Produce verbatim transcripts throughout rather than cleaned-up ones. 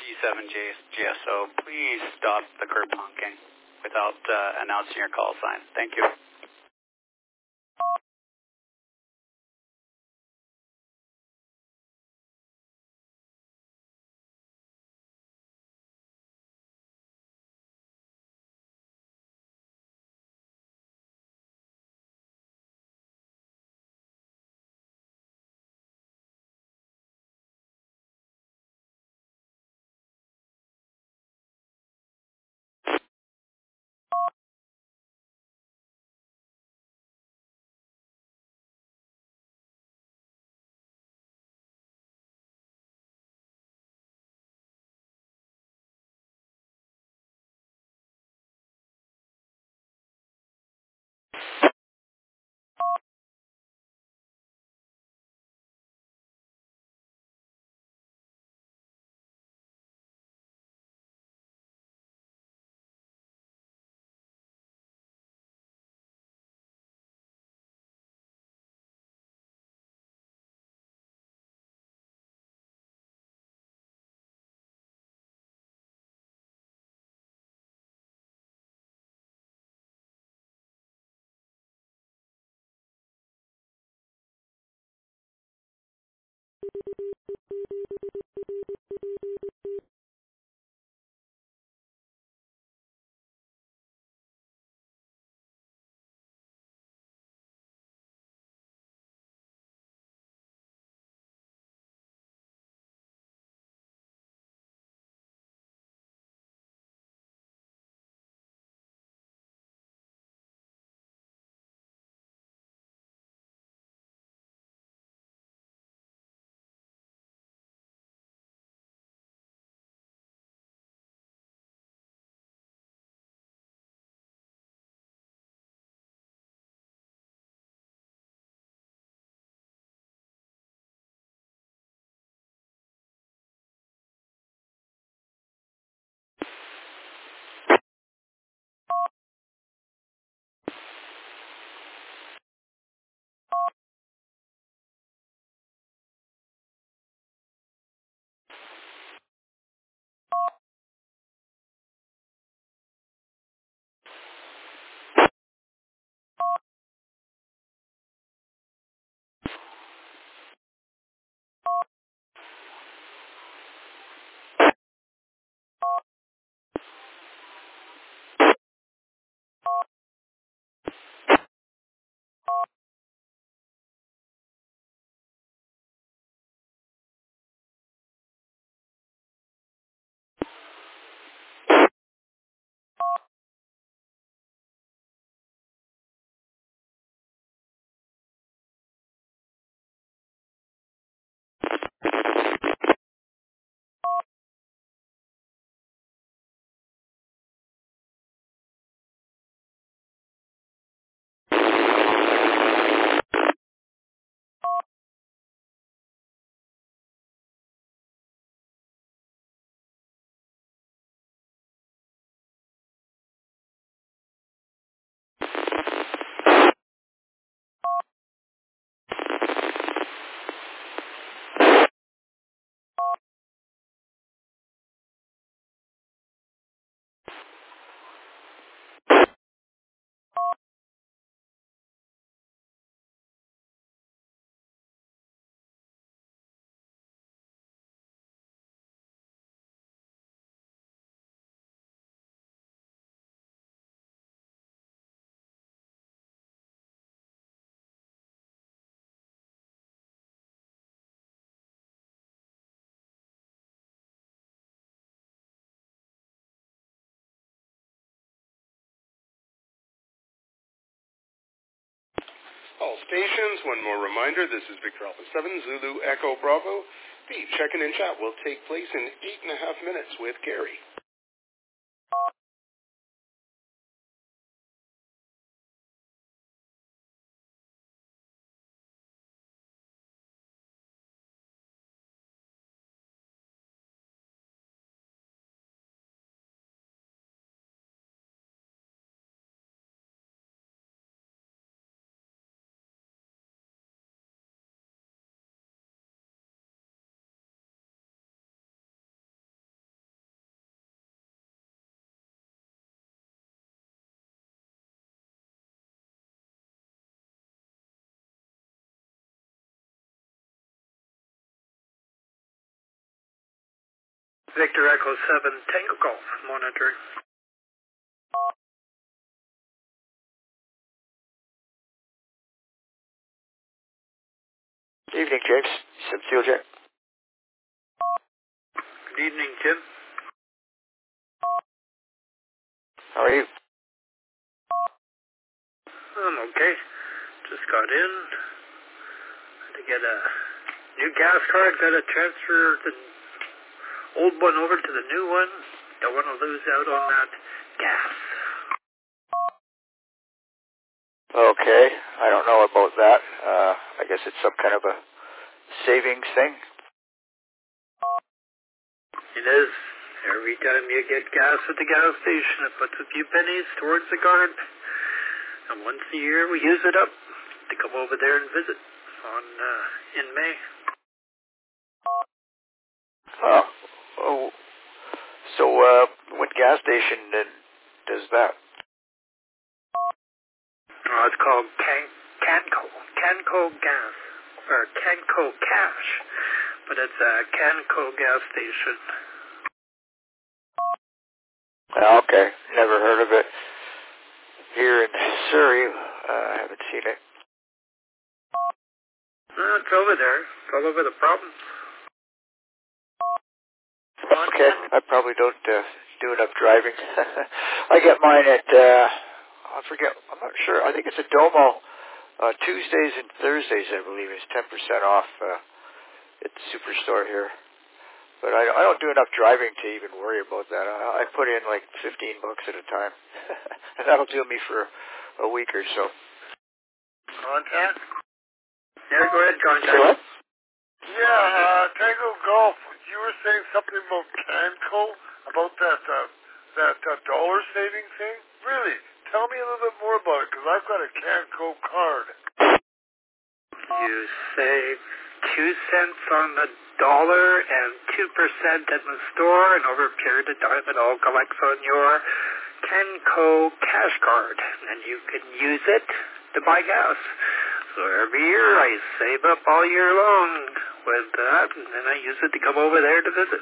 seven G S O, please stop the curb honking without uh, announcing your call sign. Thank you. All stations, one more reminder, this is Victor Alpha seven, Zulu Echo Bravo. The check-in and chat will take place in eight and a half minutes with Gary. Victor Echo seven, Tango Golf, monitoring. Evening, James. Subfuel Jet. Good evening, Jim. How are you? I'm okay. Just got in. Had to get a new gas card. Got to transfer the old one over to the new one. Don't want to lose out on that gas. Okay. I don't know about that. Uh, I guess it's some kind of a savings thing. It is. Every time you get gas at the gas station, it puts a few pennies towards the card. And once a year, we use it up to come over there and visit on uh, in May. Oh. oh. So, uh, what gas station uh, does that? Oh, it's called Can Canco. Canco Gas. Or Canco Cash. But it's a Canco gas station. Oh, okay. Never heard of it. Here in Surrey, uh, I haven't seen it. Uh, it's over there. It's all over the province. Okay. I probably don't uh, do enough driving. I get mine at, uh, I forget, I'm not sure. I think it's a Domo. Uh, Tuesdays and Thursdays, I believe, is ten percent off uh, at the Superstore here. But I, I don't do enough driving to even worry about that. I, I put in like fifteen bucks at a time. And that'll do me for a week or so. Contact? Yeah, go ahead, contact. Say what? Yeah, uh, Tango Golf. You were saying something about Canco, about that uh, that uh, dollar saving thing? Really? Tell me a little bit more about it, because I've got a Canco card. You save two cents on the dollar and two percent at the store, and over a period of time it all collects on your Canco cash card, and you can use it to buy gas. So every year I save up all year long with that, and then I use it to come over there to visit.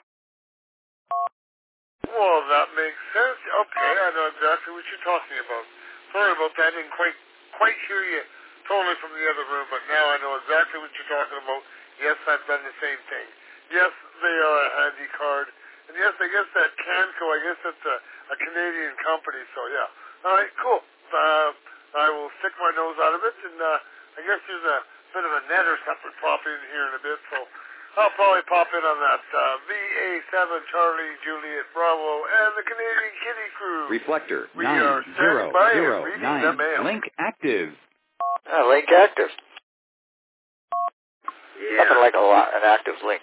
Well, that makes sense. Okay, I know exactly what you're talking about. Sorry about that. I didn't quite quite hear you totally from the other room, but now I know exactly what you're talking about. Yes, I've done the same thing. Yes, they are a handy card. And yes, I guess that Canco, I guess it's a, a Canadian company, so yeah. All right, cool. Uh, I will stick my nose out of it, and uh, I guess there's a bit of a net or something pop in here in a bit, so I'll probably pop in on that. Uh, V A seven Charlie Juliet Bravo and the Canadian Kitty Crew. Reflector We nine are zero standing by zero and reading nine. the mail. Link active. Oh, link active. Yeah. Nothing like a lot, an active link.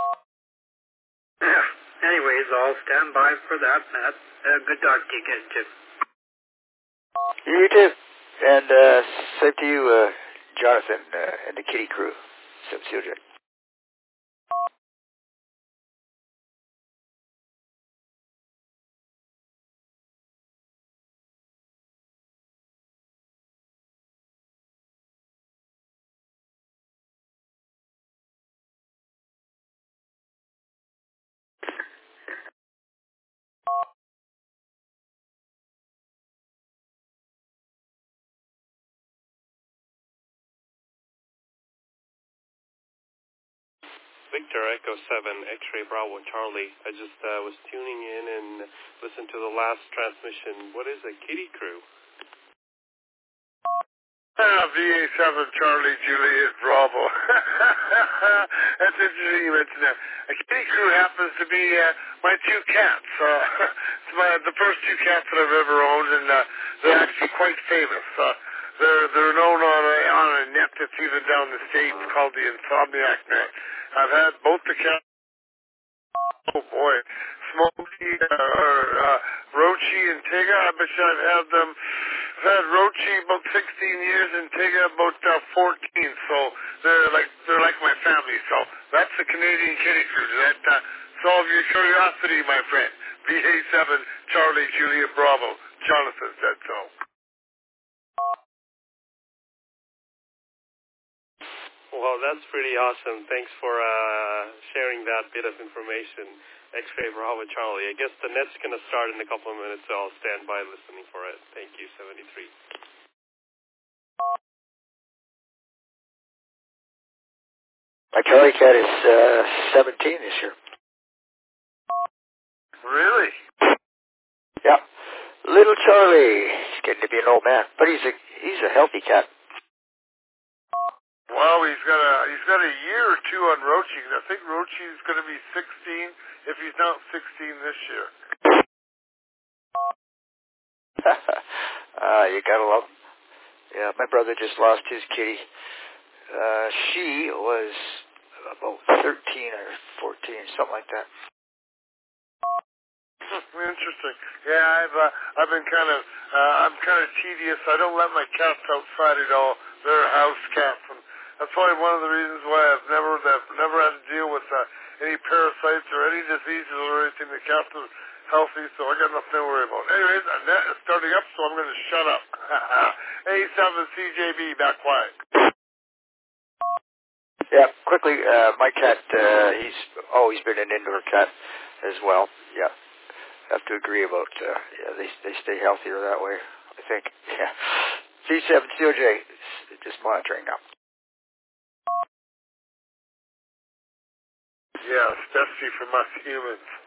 Yeah. Anyways, I'll stand by for that, Matt. Uh, good talk to you again, Jim. You too. And uh, same to you, uh, Jonathan, uh, and the Kitty Crew. Subfuel Jet. Victor Echo seven X-Ray Bravo Charlie. I just uh, was tuning in and listened to the last transmission. What is a Kitty Crew? Ah, V A seven Charlie Juliet Bravo. That's interesting you mentioned that. A Kitty Crew happens to be uh, my two cats. Uh, it's my, the first two cats that I've ever owned, and uh, they're actually quite famous. Uh, they're they're known on a, on a net that's even down the States called the Insomniac Net. I've had both the cats. Oh boy, Smokey, uh, or uh, Rochi and Tiga. I bet you I've had them. I've had Rochi about sixteen years and Tiga about uh, fourteen. So they're like they're like my family. So that's the Canadian Kitty Crew. Does that uh, solve your curiosity, my friend? V A seven Charlie Juliet Bravo. Jonathan said so. well, that's pretty awesome. Thanks for uh, sharing that bit of information, X-Ray Bravo Charlie. I guess the net's going to start in a couple of minutes, so I'll stand by listening for it. Thank you, seventy-three. My Charlie Cat is uh, seventeen this year. Really? Yeah. Little Charlie. He's getting to be an old man, but he's a he's a healthy cat. Well, he's got a he's got a year or two on Rochi. I think Rochi's going to be sixteen if he's not sixteen this year. uh, you gotta love him. Yeah, my brother just lost his kitty. Uh, she was about thirteen or fourteen, something like that. Interesting. Yeah, I've uh, I've been kind of uh, I'm kind of tedious. I don't let my cats outside at all. They're house cats, and that's probably one of the reasons why I've never I've never had to deal with uh, any parasites or any diseases or anything. The cats are healthy, so I got nothing to worry about. Anyways, the net is starting up, so I'm going to shut up. A seven C J B, back quiet. Yeah, quickly, uh, my cat, uh, he's always been an indoor cat as well. Yeah. Have to agree about, uh, yeah, they they stay healthier that way, I think. Yeah. C seven C O J, just monitoring now. Yeah, especially from us humans.